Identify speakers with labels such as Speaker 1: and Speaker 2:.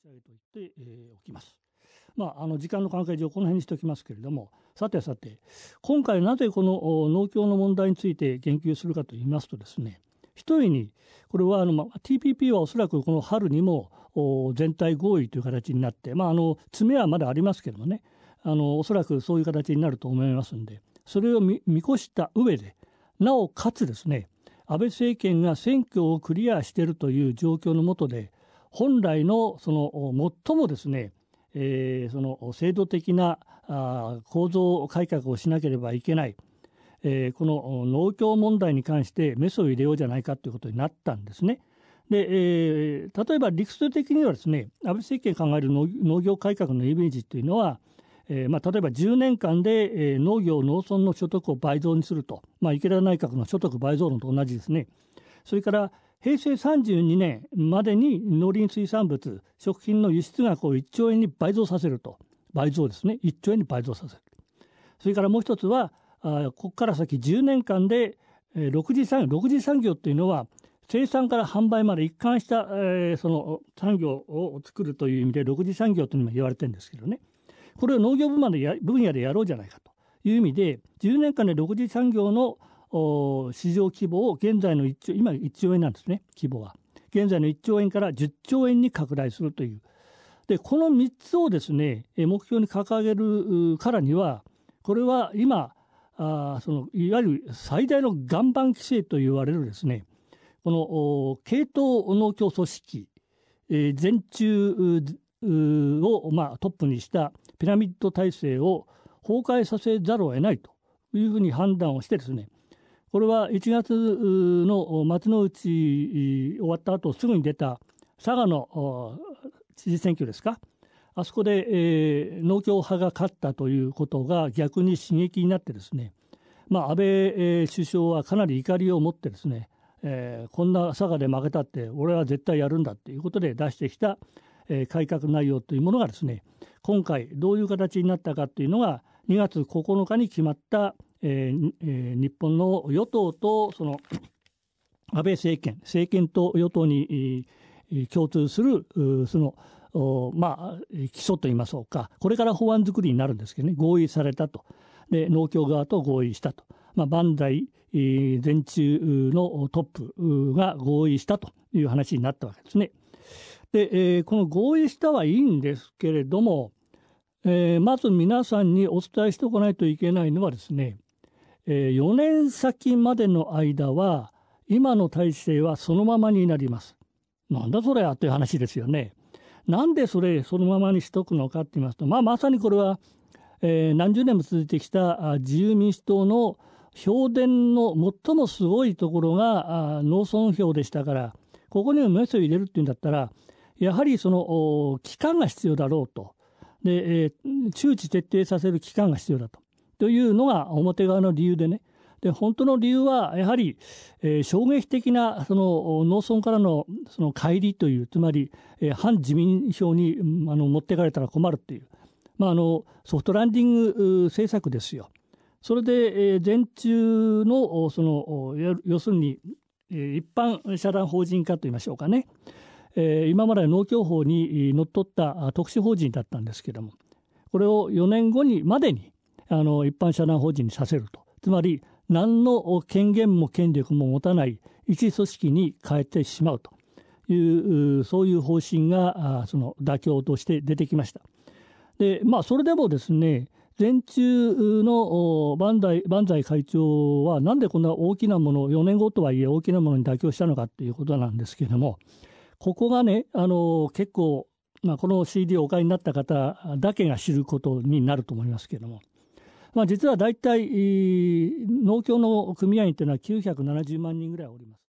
Speaker 1: し上げておきます。時間の関係上この辺にしておきますけれども、さて今回なぜこの農協の問題について言及するかといいますとですね、一重にこれはTPP はおそらくこの春にも全体合意という形になって、詰めはまだありますけどもね、おそらくそういう形になると思いますので、それを見越した上で、なおかつですね、安倍政権が選挙をクリアしているという状況の下で、本来のその最もですね、その制度的な構造改革をしなければいけない、この農協問題に関してメスを入れようじゃないかということになったんですね。で、例えば理屈的にはですね、安倍政権考える農業改革のイメージというのは、例えば10年間で農業農村の所得を倍増にすると、池田内閣の所得倍増論と同じですね。それから平成32年までに農林水産物食品の輸出額を1兆円に倍増させると、倍増ですね、1兆円に倍増させる。それからもう一つはここから先10年間で6次産業というのは生産から販売まで一貫したその産業を作るという意味で6次産業というのも言われてるんですけどね、これを農業分野でやろうじゃないかという意味で、10年間で6次産業の市場規模を現在の今1兆円なんですね、規模は現在の1兆円から10兆円に拡大するという。でこの3つをですね目標に掲げるからには、これは今いわゆる最大の岩盤規制と言われるですね、この系統農協組織全中をトップにしたピラミッド体制を崩壊させざるを得ないというふうに判断をしてですね、これは1月の松の内終わった後すぐに出た佐賀の知事選挙ですか、あそこで農協派が勝ったということが逆に刺激になってですね、安倍首相はかなり怒りを持ってですね、こんな佐賀で負けたって俺は絶対やるんだということで出してきた改革内容というものがですね、今回どういう形になったかというのが2月9日に決まった日本の与党とその安倍政権と与党に共通するその基礎といいましょうか、これから法案作りになるんですけどね、合意されたと。で農協側と合意したと、万代全中のトップが合意したという話になったわけですね。で、この合意したはいいんですけれども、まず皆さんにお伝えしておかないといけないのはですね、4年先までの間は今の体制はそのままになります。なんだそれやという話ですよね。なんでそのままにしとくのかって言いますと、まさにこれは、何十年も続いてきた自由民主党の票田の最もすごいところが農村票でしたから、ここにもメスを入れるっていうんだったらやはりその期間が必要だろうと。で、周知徹底させる期間が必要だというのが表側の理由でね。で本当の理由はやはり、衝撃的なその農村からのその乖離という、つまり、反自民票に持っていかれたら困るっていう、ソフトランディング政策ですよ。それで、全中のその要するに一般社団法人化といいましょうかね、今まで農協法にのっとった特殊法人だったんですけども、これを4年後までに一般社団法人にさせると、つまり何の権限も権力も持たない一組織に変えてしまうという、そういう方針がその妥協として出てきました。でそれでもですね、全中の万歳会長はなんでこんな大きなものを4年後とはいえ大きなものに妥協したのかということなんですけれども、ここがね結構、この CD をお買いになった方だけが知ることになると思いますけれども、実は大体農協の組合員というのは970万人ぐらいおります。